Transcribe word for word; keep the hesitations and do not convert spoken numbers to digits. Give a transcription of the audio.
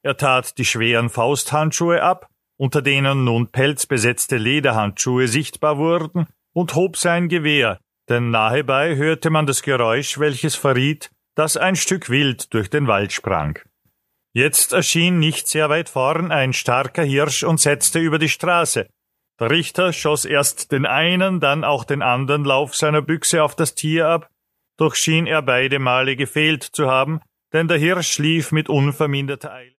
Er tat die schweren Fausthandschuhe ab, unter denen nun pelzbesetzte Lederhandschuhe sichtbar wurden, und hob sein Gewehr, denn nahebei hörte man das Geräusch, welches verriet, dass ein Stück Wild durch den Wald sprang. Jetzt erschien nicht sehr weit vorn ein starker Hirsch und setzte über die Straße. Der Richter schoss erst den einen, dann auch den anderen Lauf seiner Büchse auf das Tier ab, doch schien er beide Male gefehlt zu haben, denn der Hirsch lief mit unverminderter Eile.